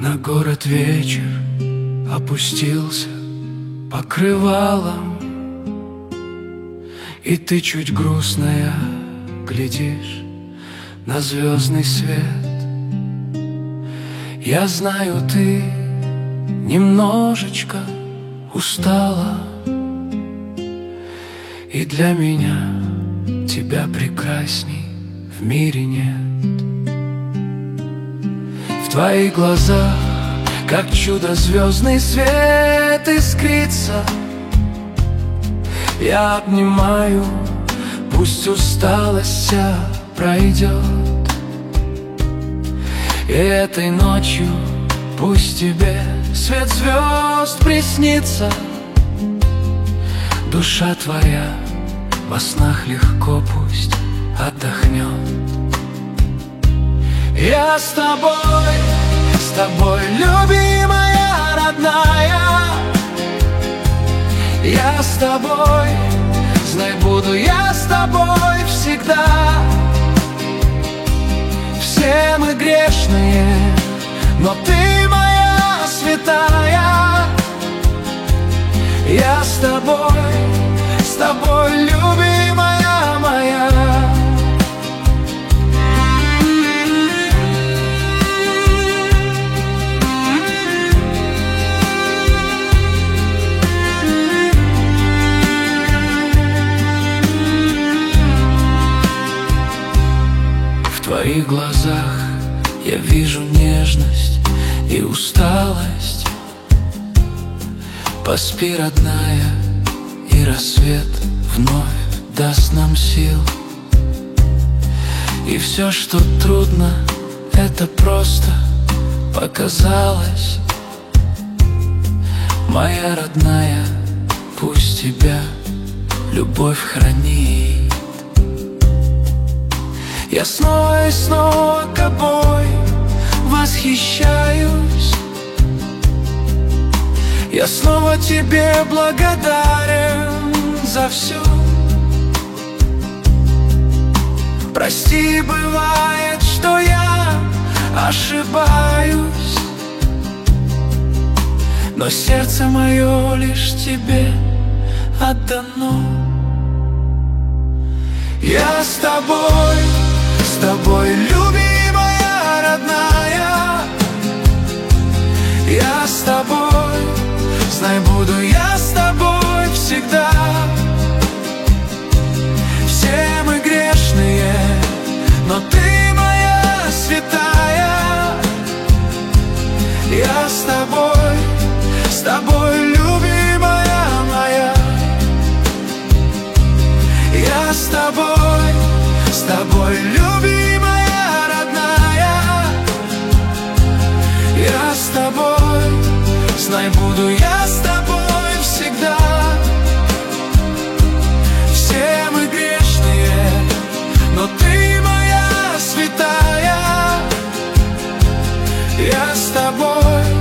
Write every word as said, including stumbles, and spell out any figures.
На город вечер опустился покрывалом, и ты чуть грустная глядишь на звездный свет. Я знаю, ты немножечко устала, и для меня тебя прекрасней в мире нет. В твоих глазах, как чудо, звездный свет искрится. Я обнимаю, пусть усталость вся пройдет, и этой ночью пусть тебе свет звезд приснится. Душа твоя во снах легко пусть отдохнет. Я с тобой, с тобой, любимая, родная. Я с тобой, знай, буду я с тобой всегда. Все мы грешные, но ты моя святая. Я с тобой, с тобой, любимая моя. В твоих глазах я вижу нежность и усталость. Поспи, родная, и рассвет вновь даст нам сил. И все, что трудно, это просто показалось. Моя родная, пусть тебя любовь хранит. Я снова и снова тобой восхищаюсь. Я снова тебе благодарен за все. Прости, бывает, что я ошибаюсь, но сердце мое лишь тебе отдано. Я с тобой, с тобой, любимая, родная. Я с тобой, знай, буду я с тобой всегда. Все мы грешные, но ты моя святая. Я с тобой, с тобой, любимая моя. Я с тобой, с тобой, любимая, родная. Я с тобой, знай, буду я с тобой всегда. Все мы грешные, но ты моя святая. Я с тобой,